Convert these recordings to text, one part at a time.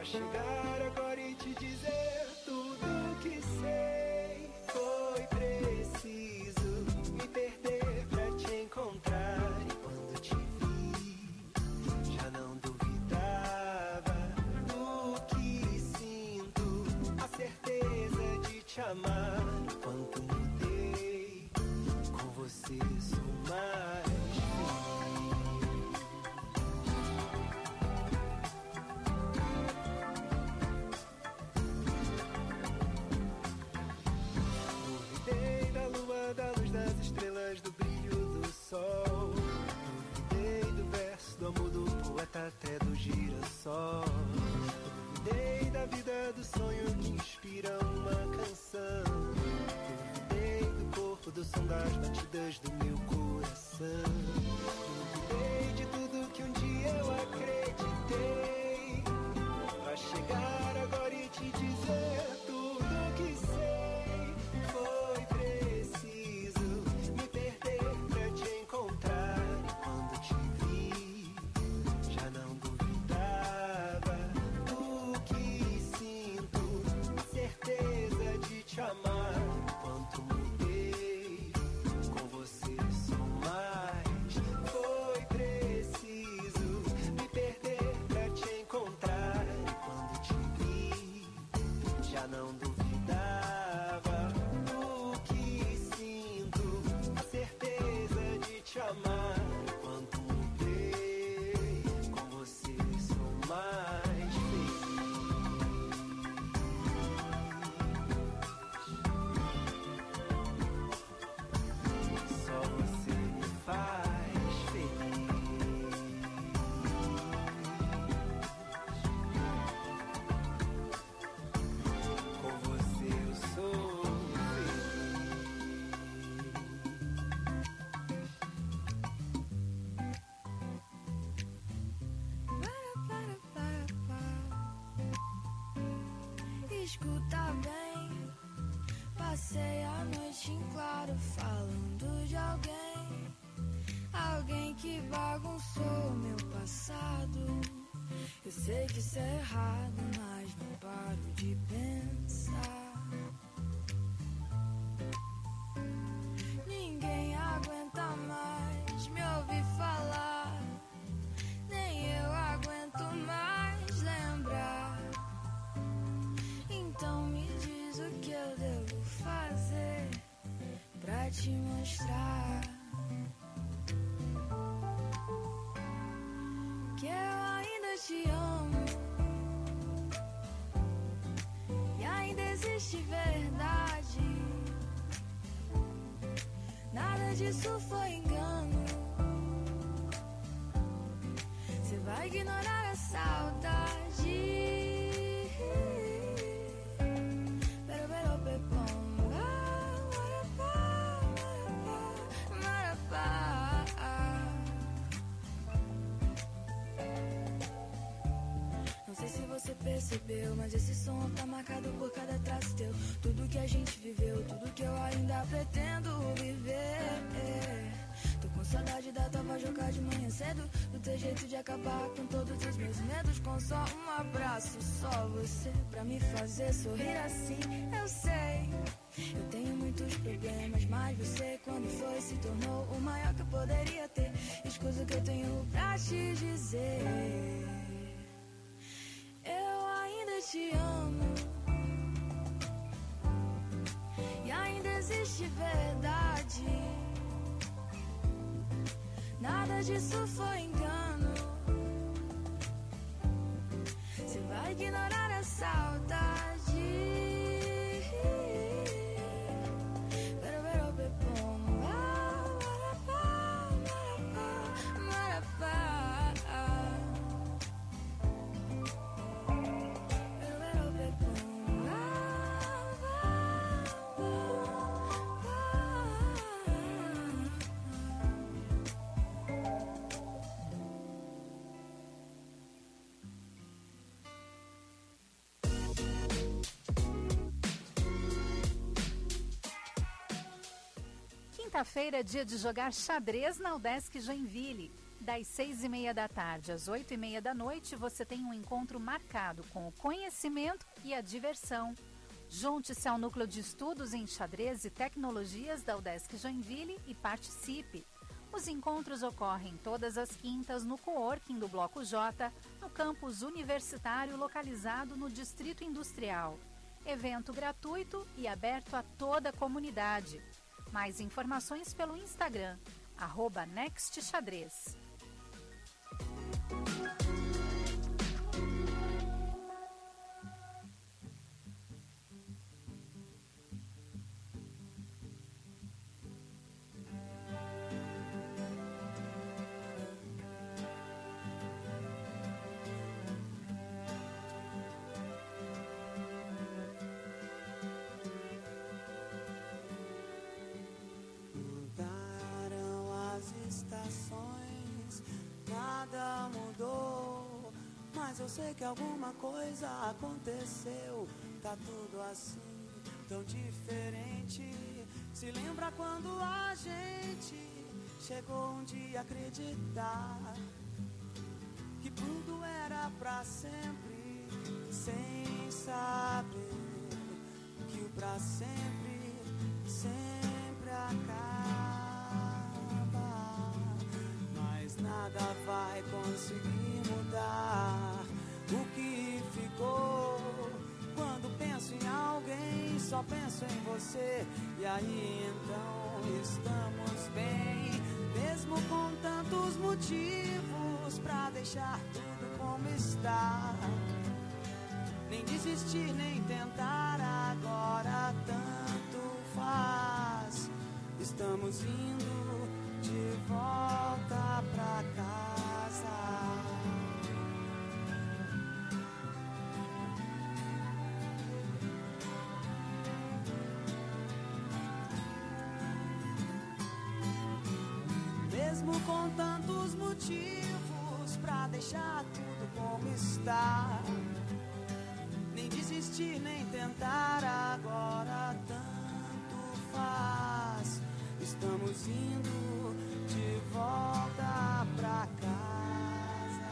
chegar agora e te dizer tudo que sei. Foi preciso me perder pra te encontrar. E quando te vi, já não duvidava do que sinto. A certeza de te amar. Quanto mudei, com você sou mais. Da luz das estrelas, do brilho do sol. Duvidei do verso, do amor do poeta, até do girassol. Duvidei da vida, do sonho que inspira uma canção. Duvidei do corpo, do som das batidas do meu coração. Duvidei de tudo que um dia eu acreditei. Pra chegar agora e te dizer tudo que sei. Foi preciso me perder pra te encontrar. E quando te vi, já não duvidava do que sinto. A certeza de te amar. Quanto mudei, com você sou mais. Foi preciso me perder pra te encontrar. E quando te vi, já não duvidava do que sinto. A certeza de te amar. Quanto mudei, com você sou mais feliz. Só você me faz feliz. Com você eu sou Escuta bem, passei a noite em claro falando de alguém. Alguém que bagunçou meu passado. Eu sei que isso é errado, mas não paro de pensar. Ninguém aguenta mais me ouvir falar. Nem eu aguento mais lembrar. Então me diz o que eu devo fazer pra te mostrar que eu ainda te amo e ainda existe verdade. Nada disso foi engano. Você vai ignorar a saudade. Não sei se você percebeu, mas esse som tá marcado por cada traço teu. Tudo que a gente viveu, tudo que eu ainda pretendo viver. Tô com saudade da tua voz jogar de manhã cedo, do teu jeito de acabar com todos os meus medos. Com só um abraço, só você pra me fazer sorrir assim. Eu sei, eu tenho muitos problemas, mas você quando foi se tornou o maior que eu poderia ter. Escusa o que eu tenho pra te dizer. Eu ainda te amo e ainda existe verdade. Nada disso foi engano. Você vai ignorar a saudade. Quinta-feira é dia de jogar xadrez na Udesc Joinville. Das 6h30 da tarde às 8h30 da noite, você tem um encontro marcado com o conhecimento e a diversão. Junte-se ao Núcleo de Estudos em Xadrez e Tecnologias da UDESC Joinville e participe. Os encontros ocorrem todas as quintas no coworking do Bloco J, no campus universitário localizado no Distrito Industrial. Evento gratuito e aberto a toda a comunidade. Mais informações pelo Instagram, @nextxadrez. Nada mudou, mas eu sei que alguma coisa aconteceu. Tá tudo assim, tão diferente. Se lembra quando a gente chegou um dia a acreditar que tudo era pra sempre, sem saber que o pra sempre, sempre acaba. Nada vai conseguir mudar o que ficou. Quando penso em alguém, só penso em você. E aí então estamos bem, mesmo com tantos motivos pra deixar tudo como está. Nem desistir, nem tentar, agora tanto faz. Estamos indo de volta pra casa. Mesmo com tantos motivos pra deixar tudo como está. Nem desistir, nem tentar, agora tanto faz. Estamos indo de volta pra casa.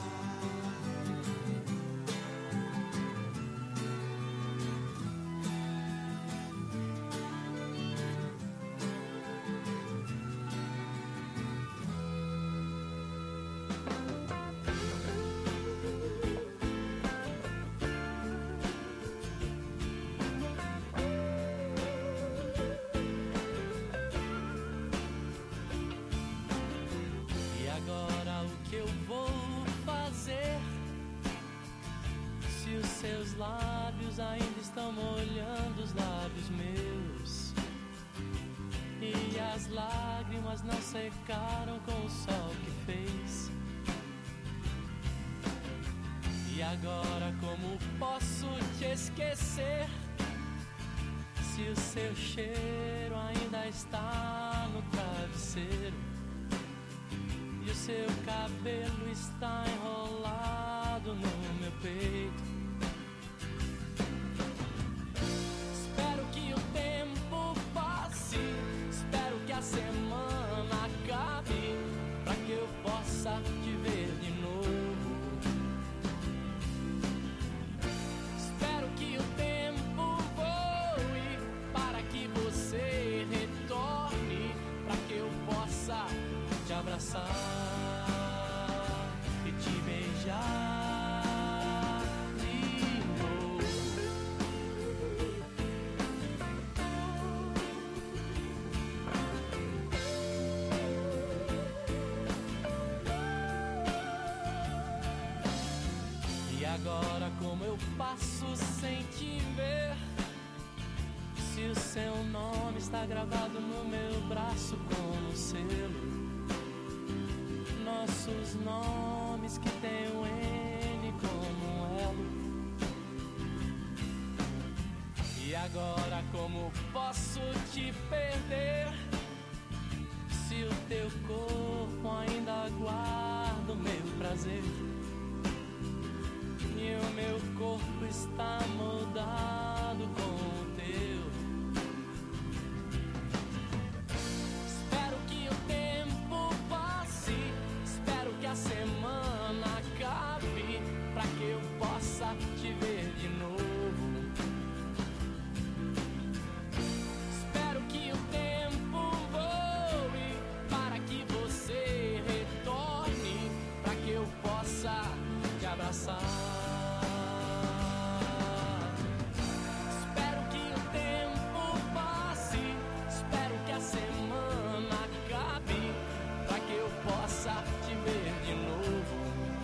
Seus lábios ainda estão molhando os lábios meus, e as lágrimas não secaram com o sol que fez. E agora como posso te esquecer, se o seu cheiro ainda está no travesseiro, e o seu cabelo está enrolado no meu peito. Espero que a semana acabe, pra que eu possa te ver de novo. Espero que o tempo voe, para que você retorne, pra que eu possa te abraçar e te beijar. Agora como eu passo sem te ver, se o seu nome está gravado no meu braço como selo, nossos nomes que tem o N como um elo. E agora como posso te perder, se o teu corpo ainda guarda o meu prazer, e o meu corpo está moldado com o teu. Espero que o tempo passe, espero possa te ver de novo. Espero que o tempo voe para que você retorne, para que eu possa te abraçar. Espero que o tempo passe, espero que a semana acabe, para que eu possa te ver de novo.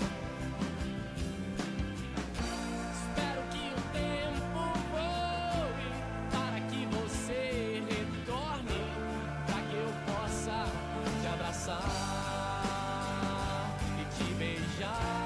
Espero que o tempo voe para que você retorne, para que eu possa te abraçar e te beijar.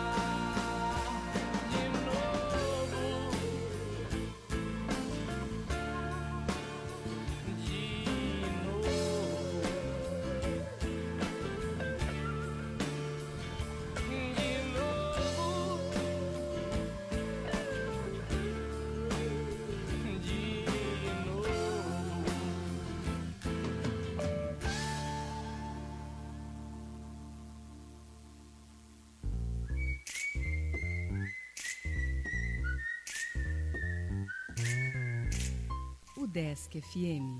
Udesc FM.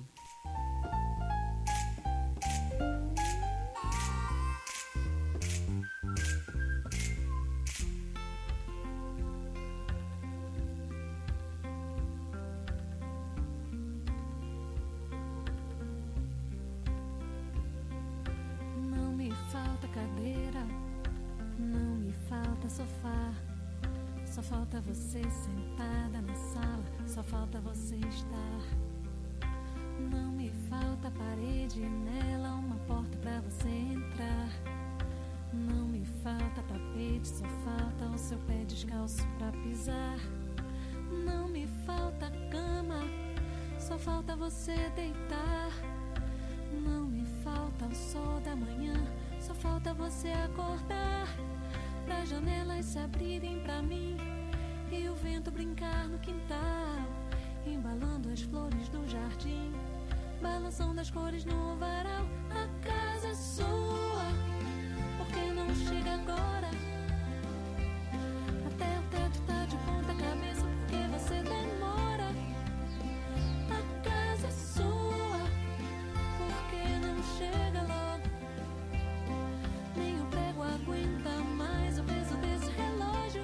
Não me falta cadeira, não me falta sofá. Só falta você sentada na sala, só falta você estar. Não me falta parede, nela uma porta pra você entrar. Não me falta tapete, só falta o seu pé descalço pra pisar. Não me falta cama, só falta você deitar. Não me falta o sol da manhã, só falta você acordar. Pra janelas se abrirem pra mim e o vento brincar no quintal, embalando as flores do jardim, balançando as cores no varal. A casa é sua, por que não chega agora? Até o teto tá de ponta cabeça, porque você demora. A casa é sua, por que não chega logo? Nem o prego aguenta mais o peso desse relógio.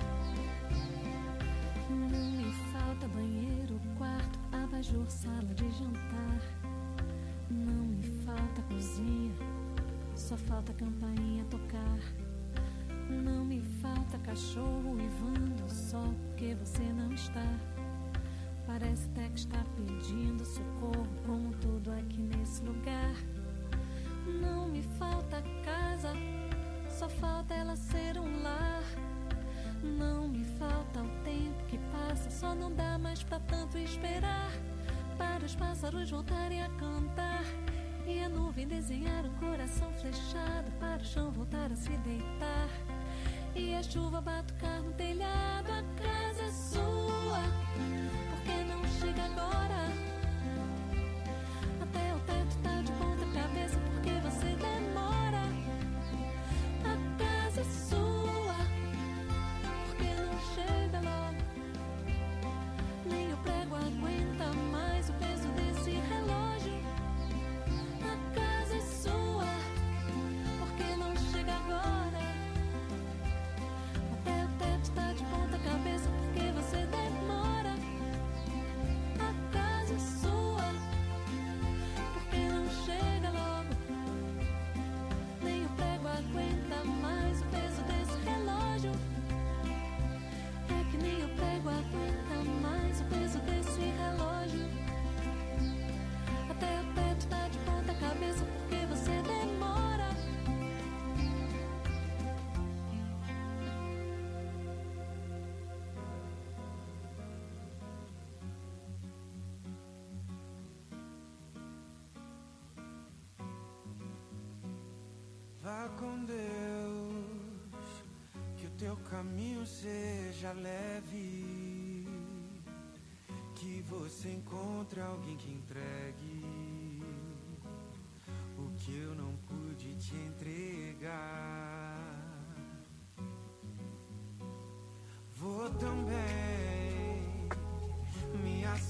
Não me falta banheiro, quarto, abajur, sala de jantar. Não me falta cozinha, só falta campainha tocar. Não me falta cachorro uivando só porque você não está. Parece até que está pedindo socorro, como tudo aqui nesse lugar. Não me falta casa, só falta ela ser um lar. Não me falta o tempo que passa, só não dá mais pra tanto esperar. Para os pássaros voltarem a cantar e a nuvem desenhar um coração flechado, para o chão voltar a se deitar e a chuva batucar no telhado. A casa é sua, por que não chega agora? Até o teto tá de ponta cabeça, porque você demora. A casa é sua, por que não chega logo? Nem o prego aguenta mais o peso desse relógio. A casa é sua, por que não chega agora? Até o teto tá de ponta cabeça, porque você demora. A casa é sua, por que não chega logo? Nem o prego aguenta mais o peso desse relógio. É que nem o prego aguenta mais o peso desse relógio. Até o teto tá de ponta cabeça, porque você demora. Vá com Deus, que o teu caminho seja leve, que você encontre alguém que entregue o que eu não pude te entregar. Vou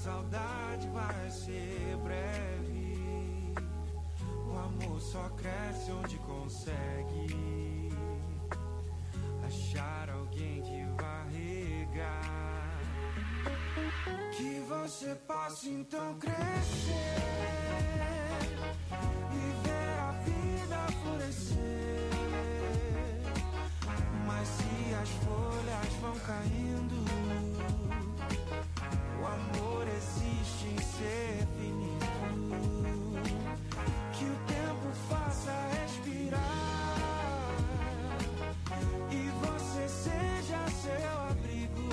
saudade vai ser breve. O amor só cresce onde consegue achar alguém que vai regar. Que você possa então crescer e ver a vida florescer. Mas se as folhas vão caindo, o amor existe em ser finito. Que o tempo faça respirar e você seja seu abrigo.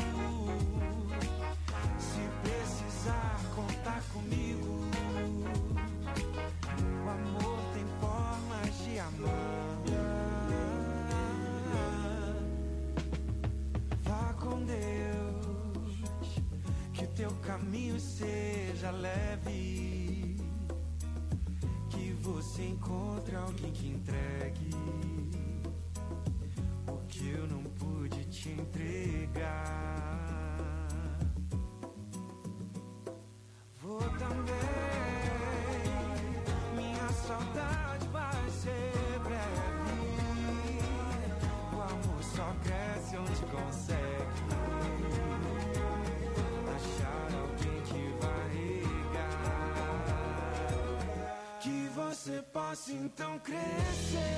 Se precisar contar comigo, o amor tem formas de amar. Vá com Deus, que o teu caminho seja leve, que você encontre alguém que entregue o que eu não pude te entregar. Vou também, minha saudade vai ser breve. O amor só cresce onde consegue achar alguém que vai regar. Que você possa então crescer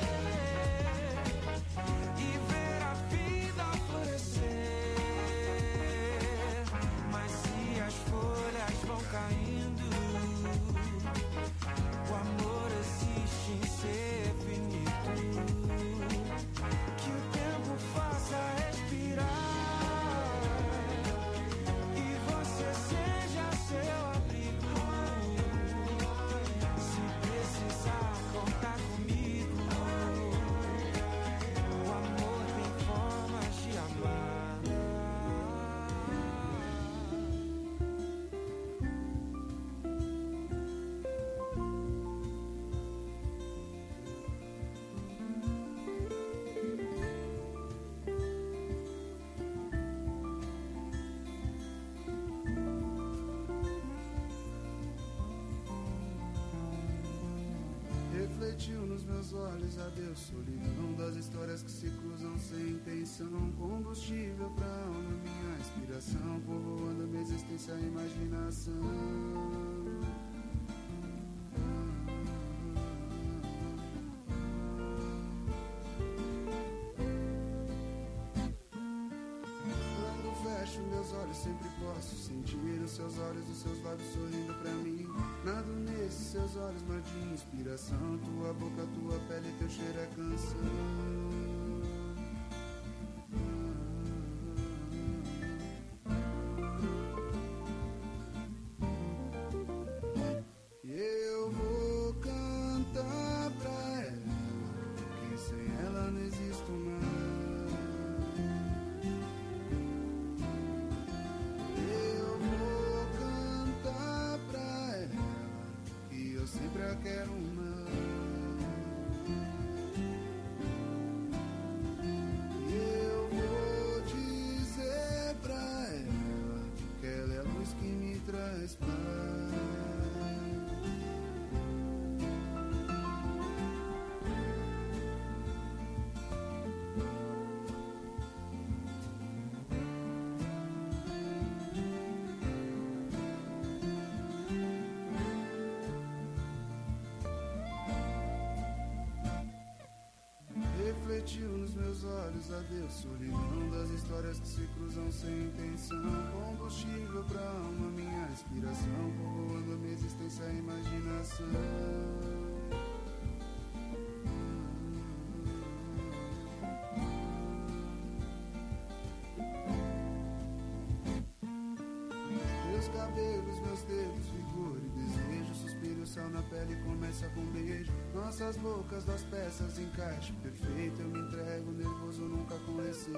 e ver a vida florescer. Mas se as folhas vão caindo, o amor existe em ser finito. Que o tempo faça respirar e você seja seu abrigo. Se precisar contar comigo, o amor tem formas de amar. Refletiu nos meus olhos, adeus, solidão das histórias que se cruzam sem intenção. Combustível pra alma, minha inspiração, povoando minha existência, a imaginação. Quando fecho meus olhos, sempre posso sentir os seus olhos, os seus lábios sorrindo pra mim. Nado nesses seus olhos, mar de inspiração. Tua boca, tua pele, teu cheiro é canção. E eu vou cantar pra ela, que sem ela não existo mais. Eu vou cantar pra ela, que eu sempre a quero mais. E eu vou dizer pra ela que ela é a luz que me traz paz. Refletiu nos meus olhos, adeus, solidão das histórias que se cruzam sem intenção. Combustível pra alma, minha inspiração, povoando a minha existência, a imaginação. Meus cabelos, meus dedos, vigor e desejo, suspiro, o céu na pele começa com beijo. Nossas bocas, das peças, encaixe perfeito. Eu me entrego, nervoso, nunca com receio.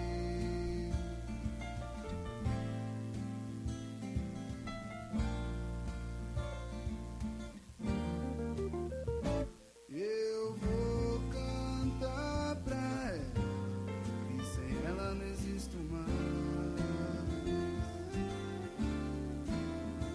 Eu vou cantar pra ela, e sem ela não existo mais.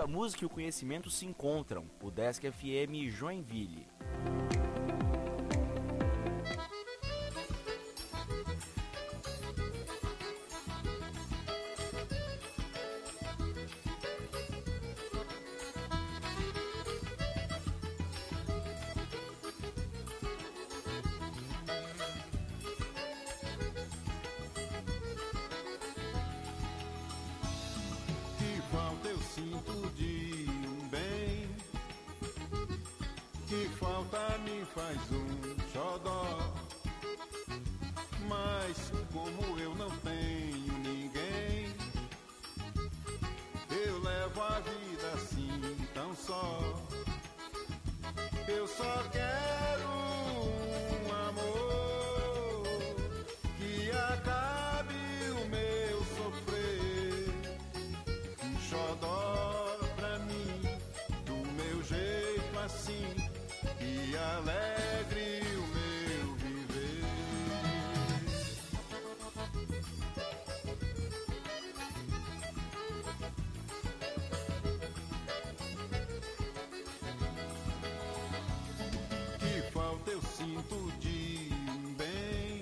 a música e o conhecimento se encontram. O Desk FM Joinville. Faz um xodó, mas como eu não tenho ninguém, eu levo a vida assim tão só. Eu só quero um amor que acabe o meu sofrer, um xodó pra mim, do meu jeito assim, e alegre o meu viver. Que falta eu sinto de um bem,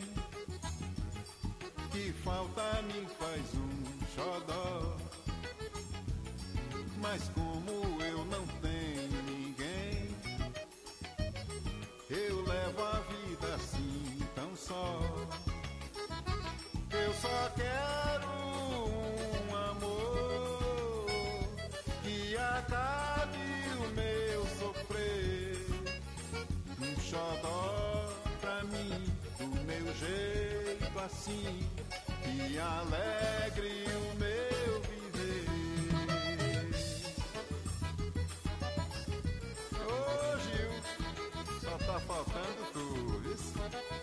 que falta me faz um xodó, mas como eu não tenho ninguém, eu levo a vida assim tão só. Eu só quero um amor que acabe o meu sofrer, um xodó pra mim, do meu jeito assim, que alegre o meu viver. Ô Gil, só tá faltando tu, isso?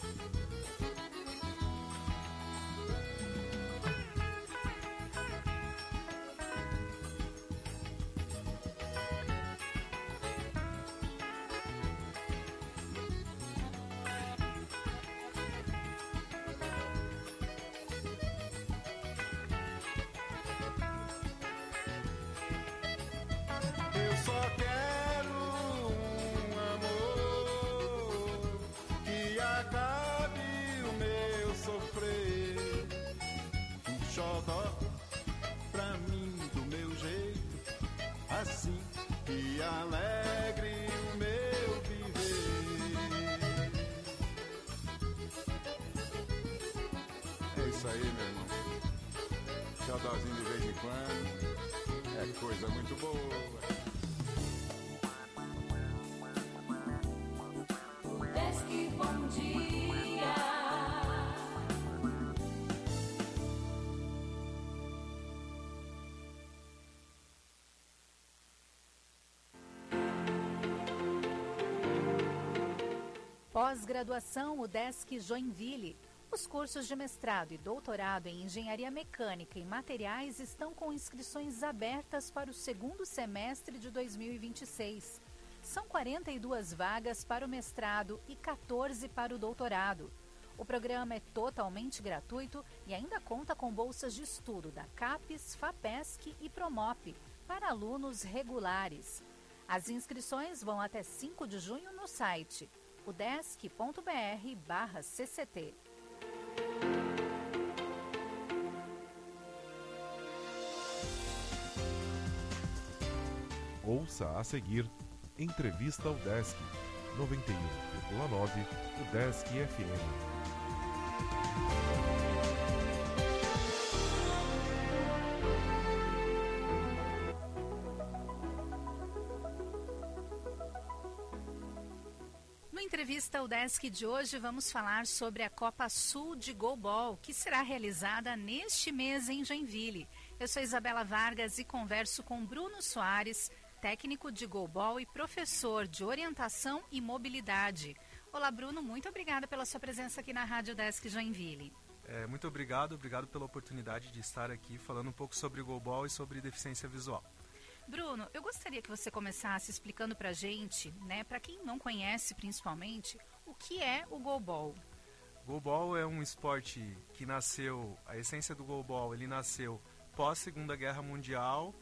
Eu só quero um amor que acabe o meu sofrer, um xodó pra mim do meu jeito assim, que alegre o meu viver. É isso aí, meu irmão, xodózinho de vez em quando é coisa muito boa. Desk Bom Dia. Pós-graduação UDESC Joinville. Os cursos de mestrado e doutorado em Engenharia Mecânica e Materiais estão com inscrições abertas para o segundo semestre de 2026. São 42 vagas para o mestrado e 14 para o doutorado. O programa é totalmente gratuito e ainda conta com bolsas de estudo da CAPES, FAPESC e Promop para alunos regulares. As inscrições vão até 5 de junho no site udesc.br/cct. Ouça a seguir Entrevista ao Desk, 91,9 Udesc FM. No Entrevista ao Desk de hoje, vamos falar sobre a Copa Sul de Goalball, que será realizada neste mês em Joinville. Eu sou Isabela Vargas e converso com Bruno Soares, técnico de goalball e professor de orientação e mobilidade. Olá, Bruno, muito obrigada pela sua presença aqui na Rádio Desk Joinville. Muito obrigado pela oportunidade de estar aqui falando um pouco sobre goalball e sobre deficiência visual. Bruno, eu gostaria que você começasse explicando para a gente, para quem não conhece principalmente, o que é o goalball. Goalball é um esporte que nasceu, a essência do goalball, ele nasceu pós Segunda Guerra Mundial,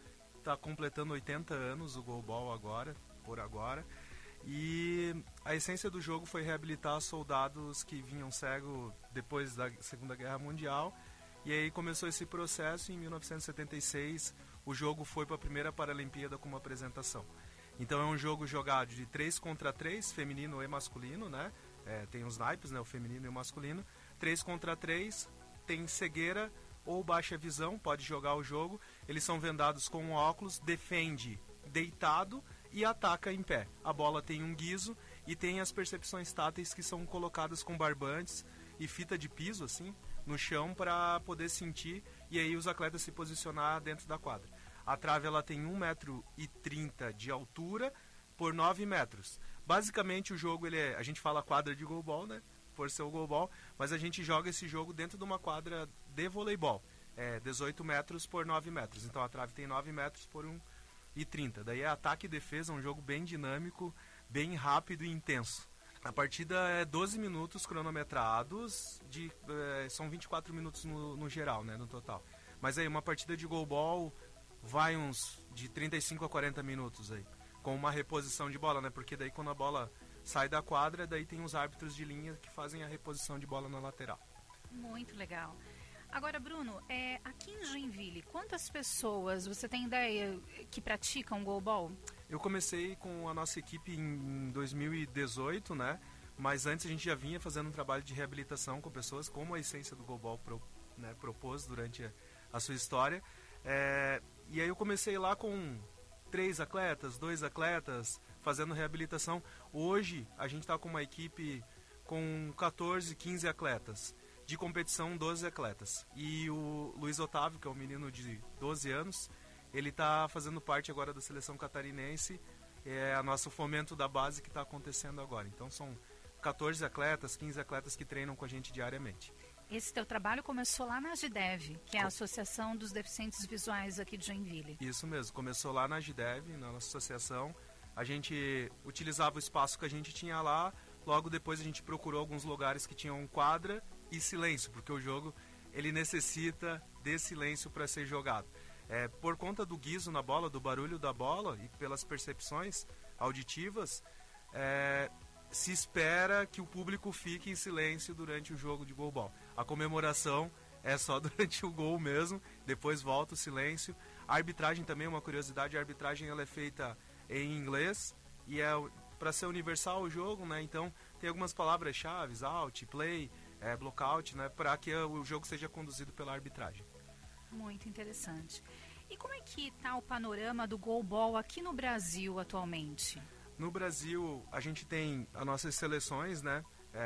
está completando 80 anos, o goalball agora, por agora. E a essência do jogo foi reabilitar soldados que vinham cegos depois da Segunda Guerra Mundial. E aí começou esse processo e em 1976 o jogo foi para a primeira Paralimpíada como apresentação. Então é um jogo jogado de 3 contra 3, feminino e masculino, né? Tem os naipes, né? O feminino e o masculino. 3 contra 3, tem cegueira ou baixa visão, pode jogar o jogo. Eles são vendados com óculos, defende deitado e ataca em pé. A bola tem um guiso e tem as percepções táteis que são colocadas com barbantes e fita de piso, assim, no chão para poder sentir e aí os atletas se posicionar dentro da quadra. A trave ela tem 1,30 m de altura por 9 metros. Basicamente o jogo, a gente fala quadra de goalball, né? Por ser o goalball, mas a gente joga esse jogo dentro de uma quadra de voleibol. 18 metros por 9 metros. Então a trave tem 9 metros por 1,30. Daí é ataque e defesa, um jogo bem dinâmico, bem rápido e intenso. A partida é 12 minutos cronometrados, são 24 minutos no geral, né, no total. Mas aí uma partida de goalball vai uns de 35 a 40 minutos aí, com uma reposição de bola, né? Porque daí quando a bola sai da quadra, daí tem os árbitros de linha que fazem a reposição de bola na lateral. Muito legal. Agora, Bruno, aqui em Joinville, quantas pessoas, você tem ideia, que praticam goalball? Eu comecei com a nossa equipe em 2018, né? Mas antes a gente já vinha fazendo um trabalho de reabilitação com pessoas, como a essência do goalball propôs durante a sua história. E aí eu comecei lá com 3 atletas, 2 atletas, fazendo reabilitação. Hoje a gente está com uma equipe com 14, 15 atletas. De competição, 12 atletas. E o Luiz Otávio, que é um menino de 12 anos, ele está fazendo parte agora da seleção catarinense. É a nosso fomento da base que está acontecendo agora. Então são 14 atletas, 15 atletas que treinam com a gente diariamente. Esse teu trabalho começou lá na AGDEV, que é a Associação dos Deficientes Visuais aqui de Joinville. Isso mesmo, começou lá na AGDEV, na nossa associação. A gente utilizava o espaço que a gente tinha lá, logo depois a gente procurou alguns lugares que tinham quadra e silêncio, porque o jogo ele necessita de silêncio para ser jogado. Por conta do guiso na bola, do barulho da bola e pelas percepções auditivas, se espera que o público fique em silêncio durante o jogo de goalball. A comemoração é só durante o gol mesmo, depois volta o silêncio. A arbitragem também é uma curiosidade, a arbitragem ela é feita em inglês e para ser universal o jogo, né? Então tem algumas palavras-chave, out, play, blockout, né? Para que o jogo seja conduzido pela arbitragem. Muito interessante. E como é que está o panorama do goalball aqui no Brasil atualmente? No Brasil, a gente tem as nossas seleções, né?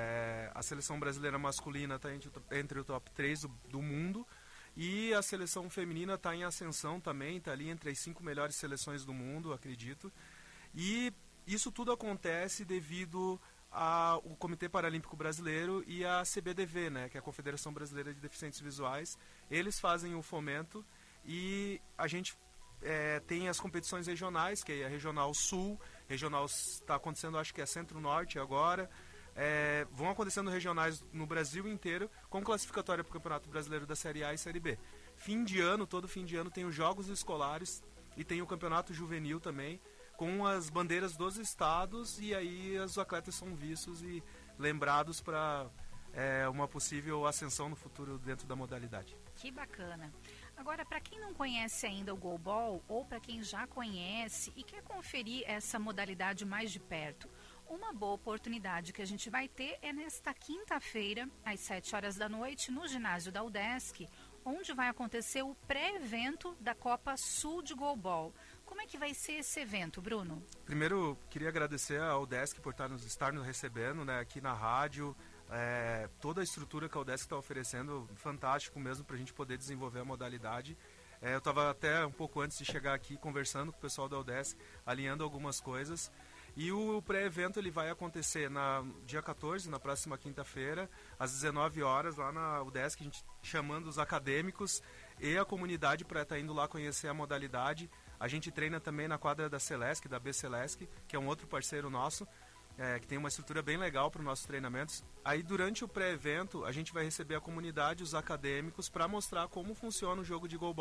A seleção brasileira masculina está entre o top 3 do mundo e a seleção feminina está em ascensão também, está ali entre as 5 melhores seleções do mundo, acredito. E isso tudo acontece devido ao Comitê Paralímpico Brasileiro e a CBDV, né? Que é a Confederação Brasileira de Deficientes Visuais. Eles fazem o fomento e a gente tem as competições regionais, que é a Regional Sul, regional está acontecendo, acho que é Centro-Norte agora. Vão acontecendo regionais no Brasil inteiro, com classificatória para o Campeonato Brasileiro da Série A e Série B. Todo fim de ano tem os Jogos Escolares e tem o Campeonato Juvenil também, com as bandeiras dos estados, e aí os atletas são vistos e lembrados para uma possível ascensão no futuro dentro da modalidade. Que bacana. Agora, para quem não conhece ainda o goalball, ou para quem já conhece e quer conferir essa modalidade mais de perto, uma boa oportunidade que a gente vai ter é nesta quinta-feira, às 7 horas da noite, no ginásio da UDESC, onde vai acontecer o pré-evento da Copa Sul de Goalball. Como é que vai ser esse evento, Bruno? Primeiro, queria agradecer ao UDESC por estar nos recebendo, né, aqui na rádio. Toda a estrutura que a UDESC está oferecendo, fantástico mesmo para a gente poder desenvolver a modalidade. Eu estava até um pouco antes de chegar aqui conversando com o pessoal da UDESC, alinhando algumas coisas. E o pré-evento ele vai acontecer no dia 14, na próxima quinta-feira, às 19 horas, lá na UDESC, a gente chamando os acadêmicos e a comunidade para estar indo lá conhecer a modalidade. A gente treina também na quadra da Celesc, da B-Celesc, que é um outro parceiro nosso, que tem uma estrutura bem legal para os nossos treinamentos. Aí durante o pré-evento a gente vai receber a comunidade, os acadêmicos, para mostrar como funciona o jogo de goalball.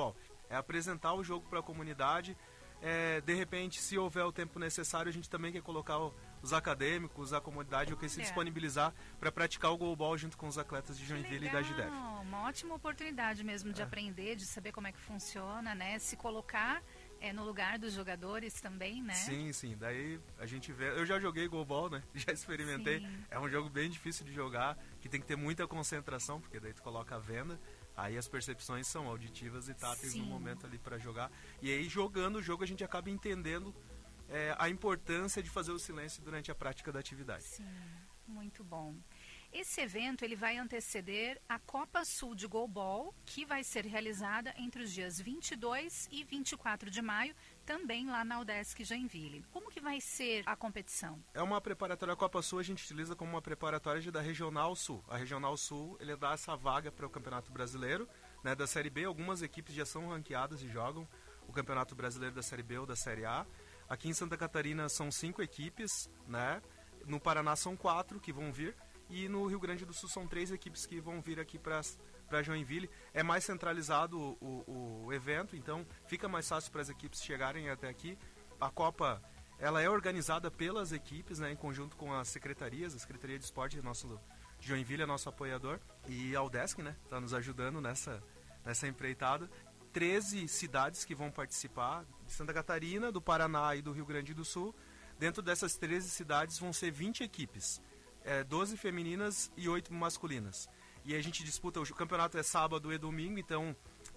é apresentar o jogo para a comunidade. De repente, se houver o tempo necessário, a gente também quer colocar os acadêmicos, a comunidade, ou quer se disponibilizar para praticar o goalball junto com os atletas de Joinville e da GDEV. Uma ótima oportunidade mesmo de aprender, de saber como é que funciona, né? Se colocar no lugar dos jogadores também, né? Sim. Daí a gente vê... Eu já joguei goalball, né? Já experimentei. Sim. É um jogo bem difícil de jogar, que tem que ter muita concentração, porque daí tu coloca a venda. Aí as percepções são auditivas e táteis no momento ali para jogar. E aí, jogando o jogo, a gente acaba entendendo a importância de fazer o silêncio durante a prática da atividade. Sim, muito bom. Esse evento ele vai anteceder a Copa Sul de Goalball, que vai ser realizada entre os dias 22 e 24 de maio, também lá na UDESC Joinville. Como que vai ser a competição? É uma preparatória. A Copa Sul a gente utiliza como uma preparatória da Regional Sul. A Regional Sul ele dá essa vaga para o Campeonato Brasileiro, né, da Série B. Algumas equipes já são ranqueadas e jogam o Campeonato Brasileiro da Série B ou da Série A. Aqui em Santa Catarina são 5 equipes, né? No Paraná são 4 que vão vir. E no Rio Grande do Sul são 3 equipes que vão vir aqui para Joinville. É mais centralizado o evento, então fica mais fácil para as equipes chegarem até aqui. A Copa ela é organizada pelas equipes, né, em conjunto com as secretarias. A Secretaria de Esporte de Joinville é nosso apoiador. E a UDESC, né, está nos ajudando nessa empreitada. 13 cidades que vão participar, de Santa Catarina, do Paraná e do Rio Grande do Sul. Dentro dessas 13 cidades vão ser 20 equipes. 12 femininas e 8 masculinas. E a gente disputa, o campeonato é sábado e domingo, então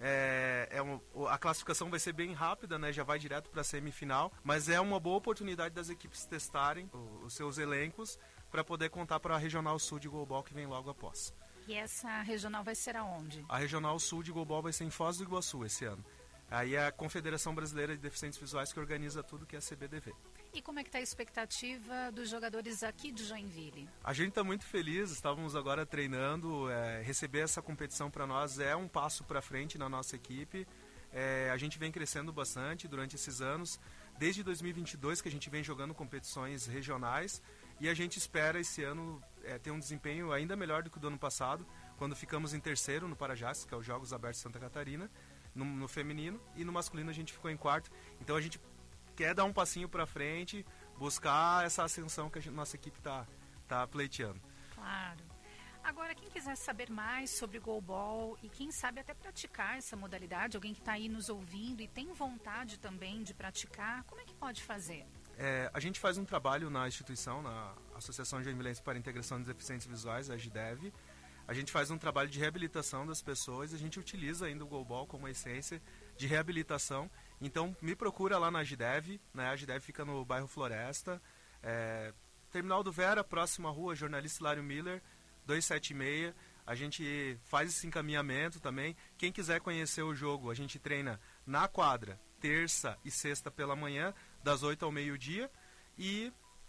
a classificação vai ser bem rápida, né? Já vai direto para a semifinal, mas é uma boa oportunidade das equipes testarem os seus elencos para poder contar para a Regional Sul de Goalball que vem logo após. E essa regional vai ser aonde? A Regional Sul de Goalball vai ser em Foz do Iguaçu esse ano. Aí é a Confederação Brasileira de Deficientes Visuais que organiza tudo, que é a CBDV. E como é que está a expectativa dos jogadores aqui de Joinville? A gente está muito feliz, estávamos agora treinando, receber essa competição para nós é um passo para frente na nossa equipe. A gente vem crescendo bastante durante esses anos, desde 2022 que a gente vem jogando competições regionais e a gente espera esse ano ter um desempenho ainda melhor do que o do ano passado, quando ficamos em terceiro no Parajás, que é os Jogos Abertos de Santa Catarina, no feminino, e no masculino a gente ficou em quarto. Então a gente quer dar um passinho para frente, buscar essa ascensão que a nossa equipe tá pleiteando. Claro. Agora, quem quiser saber mais sobre goalball e quem sabe até praticar essa modalidade, alguém que está aí nos ouvindo e tem vontade também de praticar, como é que pode fazer? A gente faz um trabalho na instituição, na Associação Joinvilense para a Integração dos Deficientes Visuais, a GDEV. A gente faz um trabalho de reabilitação das pessoas e a gente utiliza ainda o goalball como essência de reabilitação. Então, me procura lá na GDEV, né? A GDEV fica no bairro Floresta, Terminal do Vera, próxima rua, Jornalista Hilário Miller, 276. A gente faz esse encaminhamento também. Quem quiser conhecer o jogo, a gente treina na quadra, terça e sexta pela manhã, das 8 ao meio-dia. E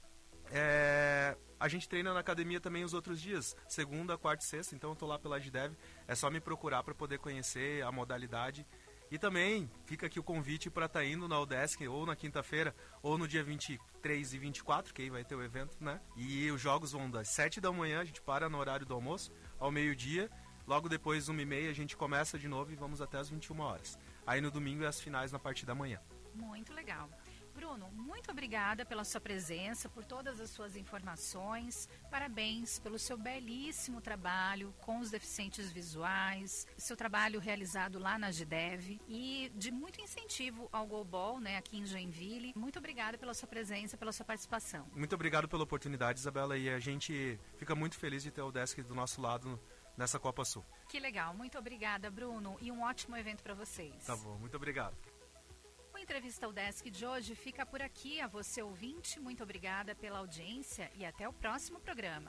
a gente treina na academia também os outros dias, segunda, quarta e sexta. Então eu estou lá pela GDEV, é só me procurar para poder conhecer a modalidade. E também fica aqui o convite para estar indo na UDESC ou na quinta-feira ou no dia 23 e 24, que aí vai ter o evento, né? E os jogos vão das 7 da manhã, a gente para no horário do almoço, ao meio-dia. Logo depois, 1h30, a gente começa de novo e vamos até as 21 horas. Aí no domingo é as finais na parte da manhã. Muito legal. Bruno, muito obrigada pela sua presença, por todas as suas informações. Parabéns pelo seu belíssimo trabalho com os deficientes visuais, seu trabalho realizado lá na GDEV e de muito incentivo ao goalball, né, aqui em Joinville. Muito obrigada pela sua presença, pela sua participação. Muito obrigado pela oportunidade, Isabela, e a gente fica muito feliz de ter o UDESC do nosso lado nessa Copa Sul. Que legal, muito obrigada, Bruno, e um ótimo evento para vocês. Tá bom, muito obrigado. A entrevista UDESC de hoje fica por aqui. A você, ouvinte, muito obrigada pela audiência e até o próximo programa.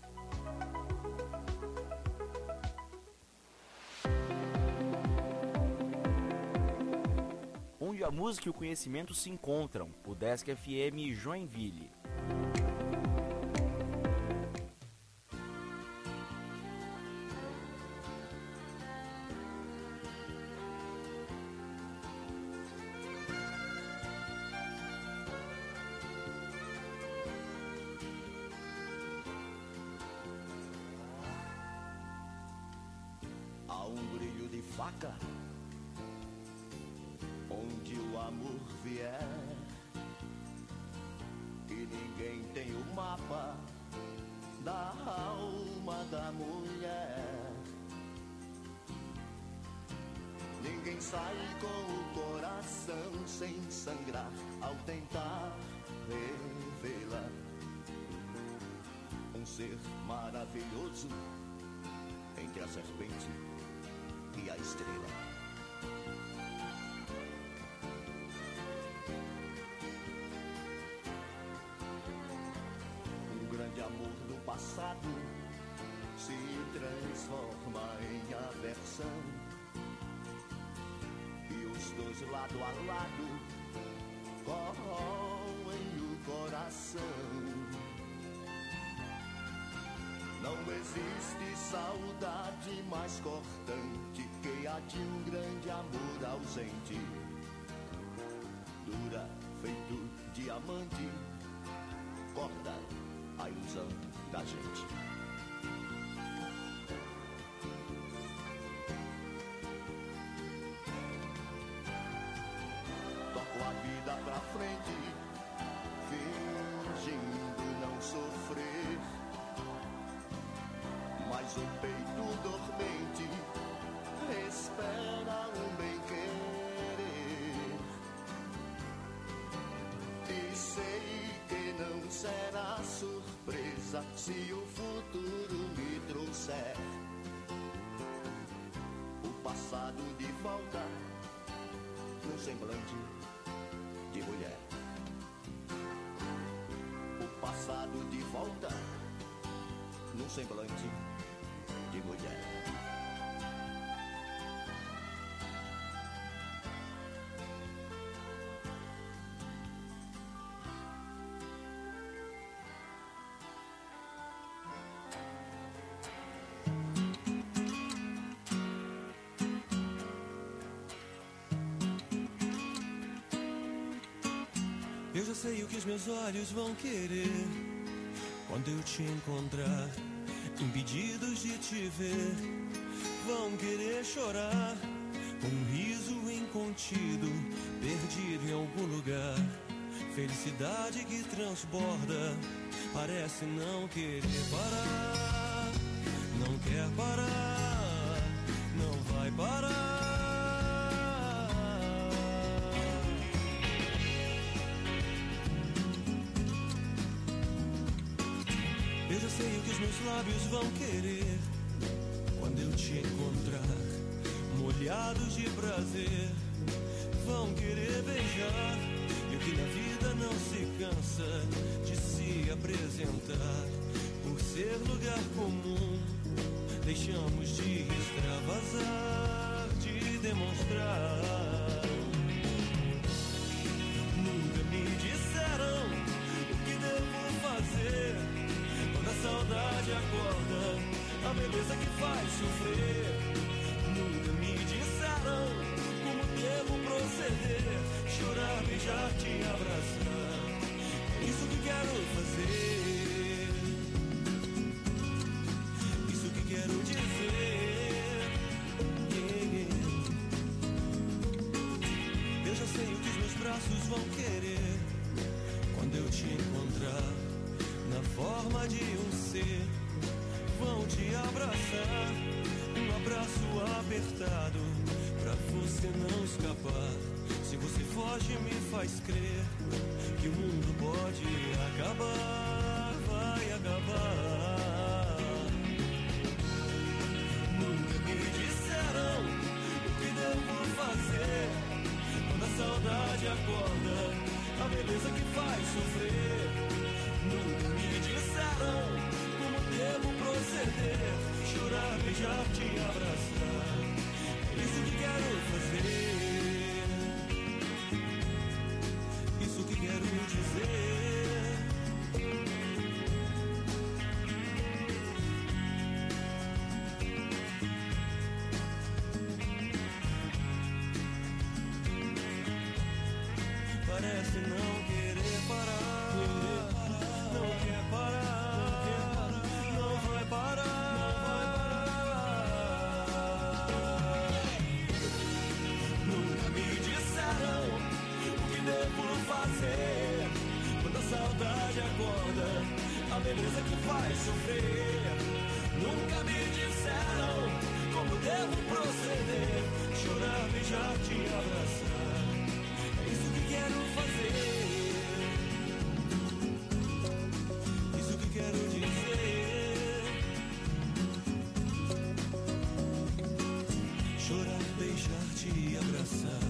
Onde a música e o conhecimento se encontram, UDESC FM Joinville. Há um brilho de faca onde o amor vier. E ninguém tem o mapa da alma da mulher. Ninguém sai com o coração sem sangrar ao tentar revê-la. Um ser maravilhoso entre a serpente e a estrela. Um grande amor do passado se transforma em aversão, e os dois lado a lado corroem o coração. Não existe saudade mais cortante que a de um grande amor ausente. Dura feito diamante, corta a ilusão da gente. Toco a vida pra frente, fingindo não sofrer, mas o peito dormente espera um bem-querer. E sei que não será surpresa se o futuro me trouxer o passado de volta num semblante de mulher. O passado de volta num semblante de mulher. Eu já sei o que os meus olhos vão querer quando eu te encontrar, impedidos de te ver. Vão querer chorar com um riso incontido, perdido em algum lugar. Felicidade que transborda, parece não querer parar. Não quer parar, não vai parar. Eu já sei o que os meus lábios vão querer quando eu te encontrar, molhados de prazer. Vão querer beijar, e o que na vida não se cansa de se apresentar. Por ser lugar comum, deixamos de extravasar, de demonstrar. Nunca me disseram o que devo fazer quando a saudade acorda, a beleza que faz sofrer. Nunca me disseram como devo proceder, chorar, beijar, te abraçar. É isso que quero fazer, isso que quero dizer. Eu já sei o que os meus braços vão querer quando eu te encontrar, na forma de um ser. Vão te abraçar, um abraço apertado, pra você não escapar. Se você foge me faz crer que o mundo pode acabar, vai acabar. Nunca me disseram o que devo fazer quando a saudade acorda, a beleza que faz sofrer. Nunca me disseram como devo proceder, chorar, beijar, te abraçar. É isso que quero fazer, isso que quero dizer. Parece não querer parar, não quer parar, não vai parar. Nunca me disseram dizer quando a saudade acorda, a beleza que faz sofrer. Nunca me disseram como devo proceder, chorar, beijar, te abraçar, é isso que quero fazer. Isso que quero dizer. Chorar, beijar, te abraçar.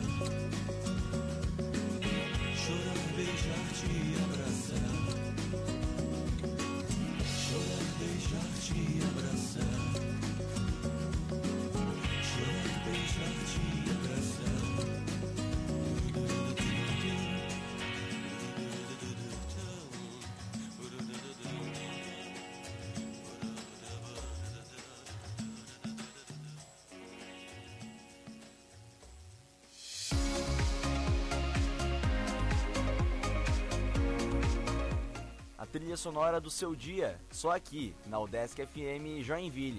Chorar, beijar, te abraçar. Chorar, beijar, te abraçar. Chorar, beijar, te abraçar. A trilha sonora do seu dia, só aqui, na UDESC FM Joinville.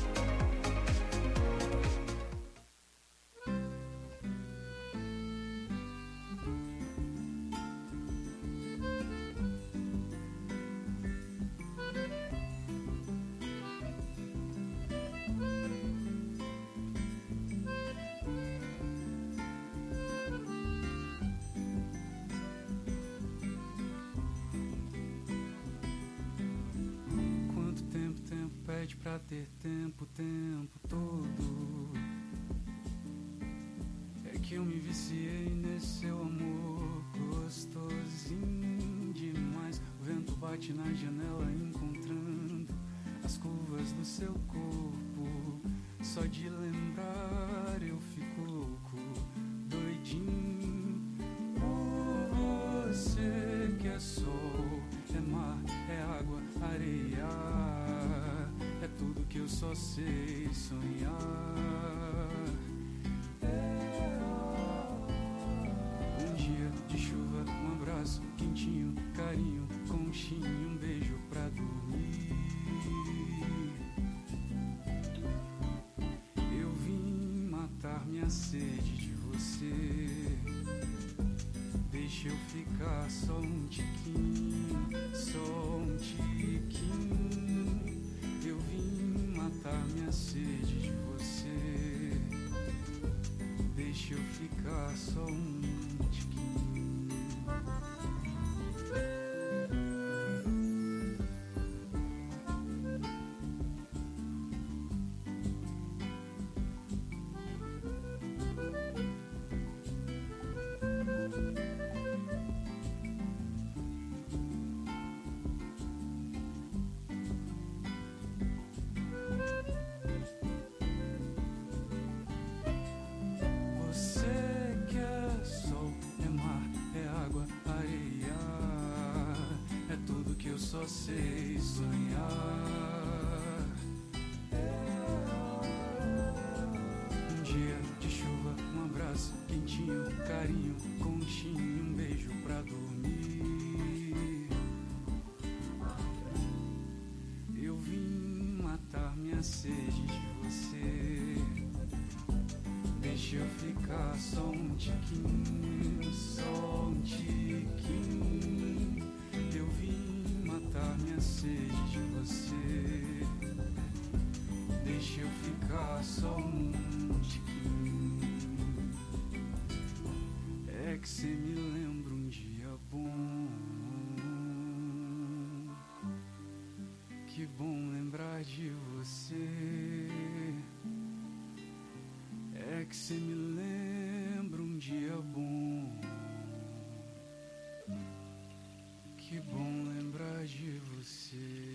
Pra ter tempo, o tempo todo. É que eu me viciei nesse seu amor gostosinho demais. O vento bate na janela encontrando as curvas do seu corpo. Só de lembrar eu fico louco, doidinho por você, que é sol, é mar, é água, areia. É tudo que eu só sei sonhar. Um dia de chuva, um abraço quentinho, carinho, conchinho, um beijo pra dormir. Eu vim matar minha sede de você. Deixa eu ficar só um tiquinho, só um tiquinho. Eu vim matar minha sede de você. Deixa eu ficar só um tiquinho. Só sei sonhar. Um dia de chuva, um abraço quentinho, carinho, conchinho, um beijo pra dormir. Eu vim matar minha sede de você. Deixa eu ficar só um tiquinho, só um tiquinho. Eu vim matar minha sede de você. Deixa eu ficar só um tiquinho. É que cê me lembra um dia bom. Que bom lembrar de você. É que cê me lembra um dia bom. Que bom lembrar de você.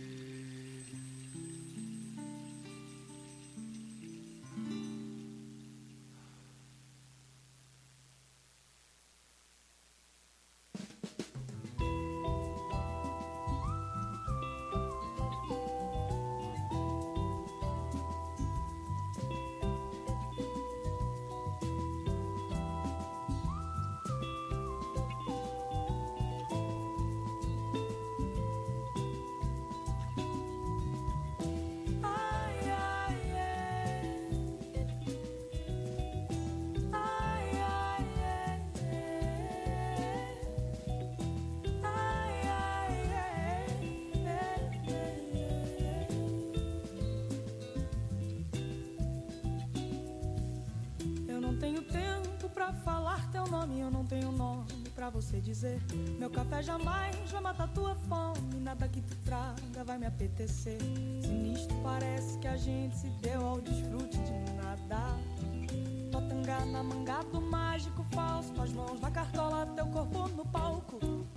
pra você dizer. Meu café jamais vai matar tua fome, nada que tu traga vai me apetecer. Sinistro parece que a gente se deu ao desfrute de nada. Tua tanga na manga do mágico falso, tuas mãos na cartola, teu corpo no palco.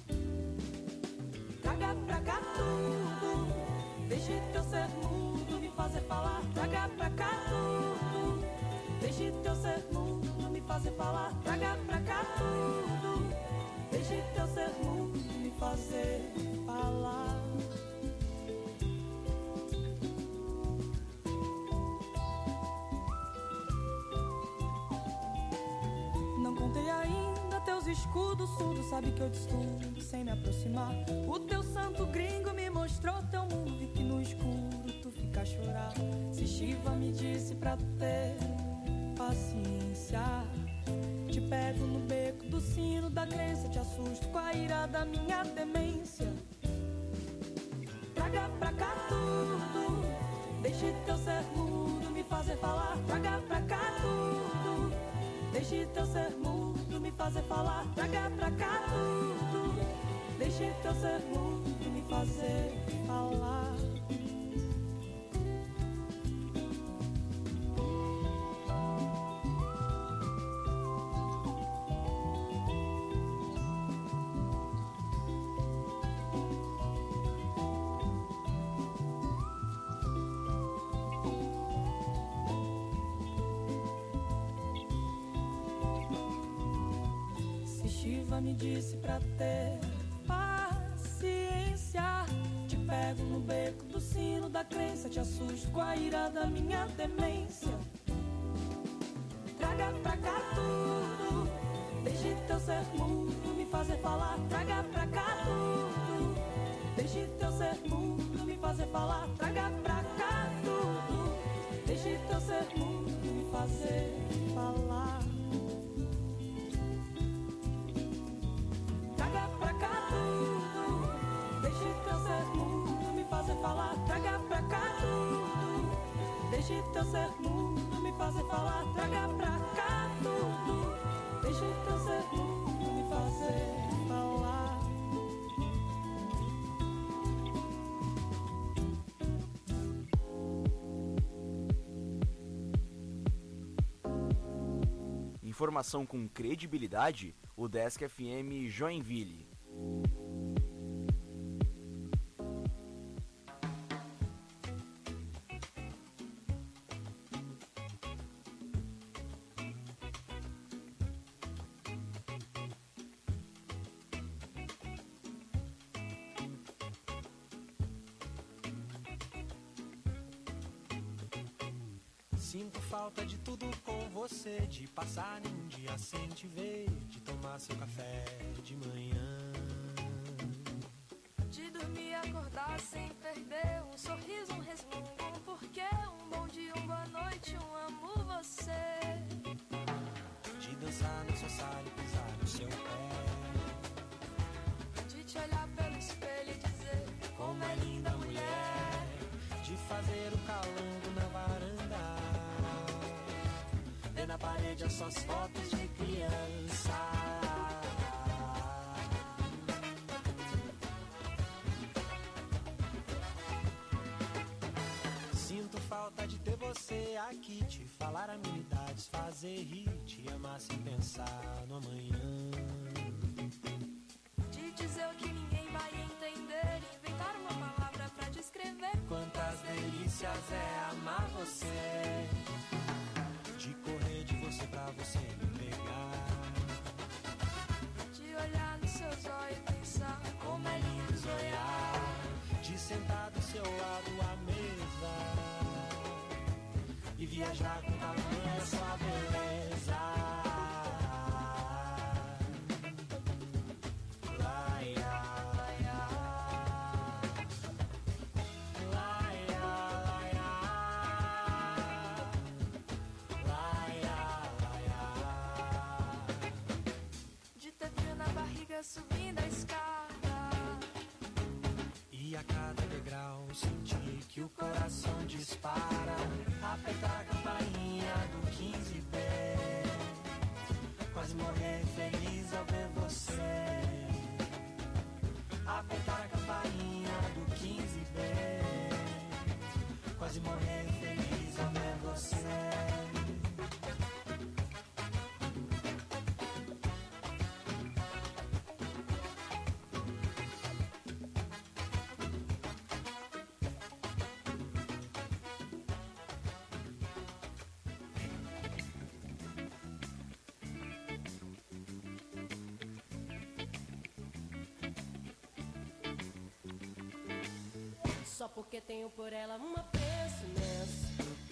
Traga pra cá tudo, deixe teu ser mudo me fazer falar. Traga pra cá tudo, deixe teu ser mudo me fazer falar. Traga pra cá tudo, deixe teu ser mudo me fazer falar. Não contei ainda teus escudos surdos, sabe que eu te estudo sem me aproximar. O teu santo gringo me mostrou teu mundo e que no escuro tu fica a chorar. Se Shiva me disse pra ter paciência, te pego no beco do sino da crença, te assusto com a ira da minha demência. Traga pra cá tudo, deixe teu ser mudo me fazer falar. Traga pra cá tudo, deixe teu ser mudo me fazer falar. Traga pra cá tudo, deixe teu ser mudo me fazer falar. Shiva me disse pra ter paciência, te pego no beco do sino da crença, te assusto com a ira da minha demência. Traga pra cá tudo, deixe teu ser mudo me fazer falar. Traga pra cá tudo, deixe teu ser mudo me fazer falar. Traga pra cá tudo, deixe teu ser mudo me fazer falar. Traga pra cá tudo, deixe teu ser mudo me fazer falar. Traga pra cá tudo, deixe teu ser mudo me fazer falar. Traga pra cá tudo, deixe teu ser mudo me fazer falar. Informação com credibilidade, o Desk FM Joinville. Sinto falta de tudo com você, de passar um dia sem te ver, de tomar seu café de manhã, de dormir e acordar sem perder um sorriso, um resmungo, porque um bom dia, uma boa noite, amo você. De dançar no seu saio, pisar no seu pé, de te olhar pelo espelho e dizer como é linda a mulher, de fazer o calango na varanda, ver na parede as suas fotos de criança. Sinto falta de ter você aqui, te falar amenidades, fazer rir, te amar sem pensar no amanhã, de dizer o que ninguém vai entender, inventar uma palavra pra descrever quantas delícias é amar você, de correr de você pra você me pegar, de olhar nos seus olhos e pensar como é lindo zoiar, de sentar do seu lado à mesa e viajar com tamanha sua beleza. subindo a escada, e a cada degrau sentir que o coração dispara. Apertar a campainha do 15B, quase morrer feliz ao ver você. Só porque tenho por ela uma preço imenso.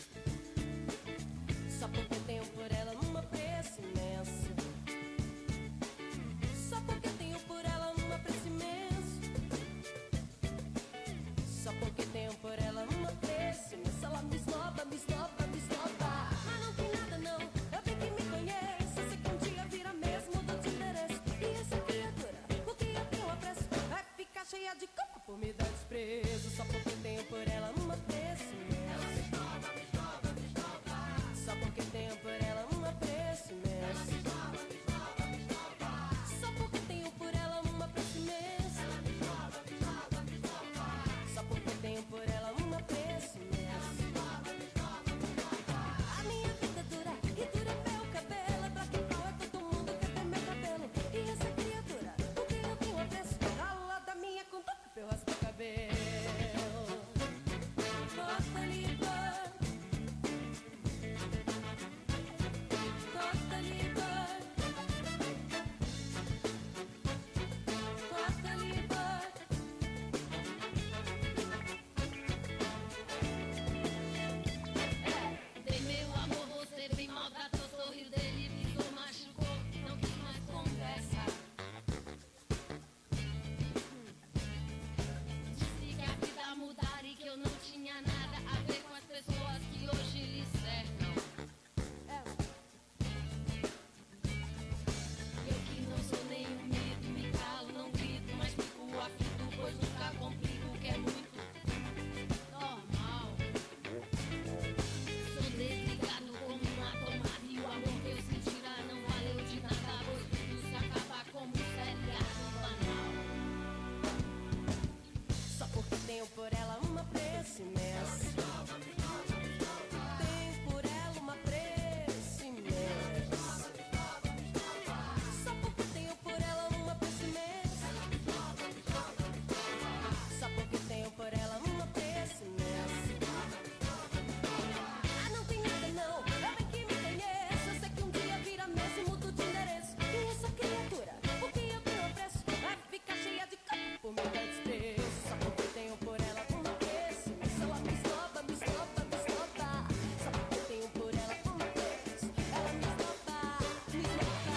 Só porque tenho por ela uma preço imenso. Só porque tenho por ela uma preço imenso. Só porque tenho por ela uma preço imenso. Ela me esnoba, me esnoba, me esnoba. Mas não tem nada não, eu bem que me conheço. Eu sei que um dia vira mesmo do te interesse. E essa criatura, o que eu tenho apreço, vai ficar cheia de culpa por me dar desprezo. Só porque tenho por ela uma preço imenso. Ela me esnoba, me esnoba, me esnoba. Só porque tenho por ela uma preço imenso. Ela me esnoba, me esnoba, me esnoba. Só porque tenho por ela uma preço imenso. Ela me esnoba, me esnoba, me esnoba. Só porque tenho por ela uma preço imenso. Ela me esnoba, me esnoba, me esnoba. A minha vida dura e dura meu cabelo. Pra quem fala é todo mundo quer ter meu cabelo. E essa criatura, o que eu tenho apreço, cala da minha conduta pra eu raspar o cabelo. Costa Liba, Costa Liba, Costa Liba. Dei meu amor, você bem maltratou, sorriu dele, pisou, machucou, não quis mais conversa. Disse que a vida mudaria e que eu não tinha nada a ver com as pessoas que hoje lhe cercam. Eu que não sou nenhum mito, me calo, não grito, mas fico aflito, pois nunca complico, o que é muito normal. Sou desligado como uma tomada e o amor que eu sentirá não valeu de nada, pois tudo se acaba como um seriado banal. Só porque tenho por ela uma preço imenso. Tenho por ela uma preço imenso. Só porque tenho por ela uma preço imenso. Só porque tenho por ela uma preço imenso. Ah, não tem nada não, eu bem que me conheço. Eu sei que um dia vira mesmo e mudo de endereço. E essa criatura, o que eu tenho apreço, vai ficar cheia de campo por me dar desprezo. Só porque tenho por ela uma preço imenso. Ela me esnoba, me esnoba, me esnoba. Só porque tenho por ela uma preço. Ela me esnoba, me esnoba.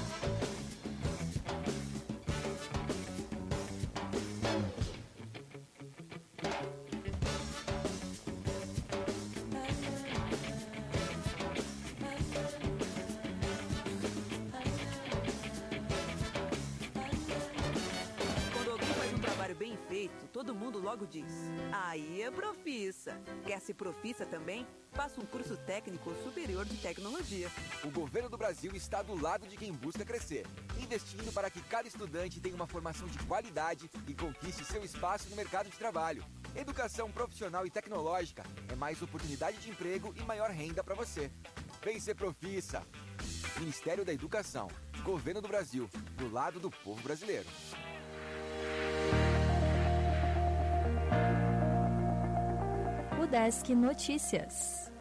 Quando alguém faz um trabalho bem feito, todo mundo logo diz: aí é profissa. Quer ser profissa também? Faça um curso técnico superior de tecnologia. O governo do Brasil está do lado de quem busca crescer, investindo para que cada estudante tenha uma formação de qualidade e conquiste seu espaço no mercado de trabalho. Educação profissional e tecnológica é mais oportunidade de emprego e maior renda para você. Vem ser profissa. Ministério da Educação, Governo do Brasil, do lado do povo brasileiro. UDESC Notícias.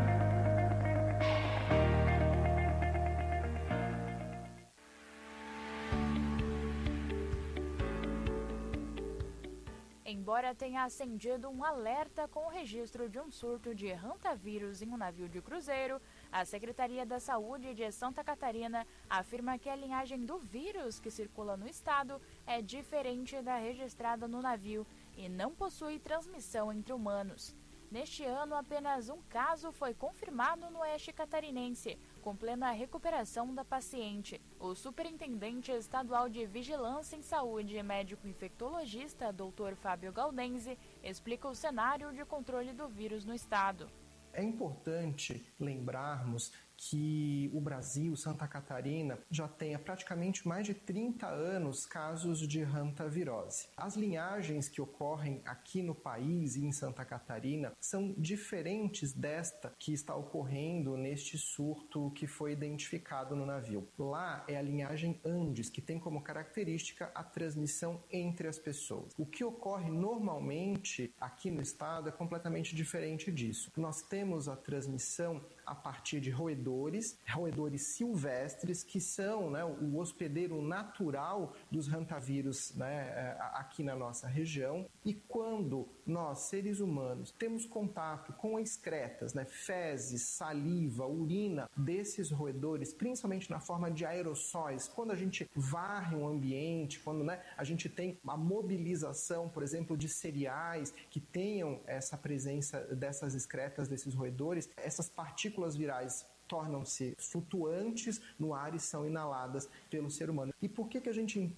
Embora tenha acendido um alerta com o registro de um surto de hantavírus em um navio de cruzeiro, a Secretaria da Saúde de Santa Catarina afirma que a linhagem do vírus que circula no estado é diferente da registrada no navio e não possui transmissão entre humanos. Neste ano, apenas um caso foi confirmado no oeste catarinense, com plena recuperação da paciente. O superintendente estadual de Vigilância em Saúde e médico infectologista, Dr. Fábio Galdense, explica o cenário de controle do vírus no estado. É importante lembrarmos que o Brasil, Santa Catarina, já tem há praticamente mais de 30 anos casos de hantavirose. As linhagens que ocorrem aqui no país e em Santa Catarina são diferentes desta que está ocorrendo neste surto que foi identificado no navio. Lá é a linhagem Andes, que tem como característica a transmissão entre as pessoas. O que ocorre normalmente aqui no estado é completamente diferente disso. Nós temos a transmissão a partir de roedores silvestres, que são, né, o hospedeiro natural dos hantavírus, né, aqui na nossa região. E quando nós, seres humanos, temos contato com excretas, né, fezes, saliva, urina desses roedores, principalmente na forma de aerossóis, quando a gente varre um ambiente, quando, né, a gente tem a mobilização, por exemplo, de cereais que tenham essa presença dessas excretas, desses roedores, essas partículas virais tornam-se flutuantes no ar e são inaladas pelo ser humano. E por que a gente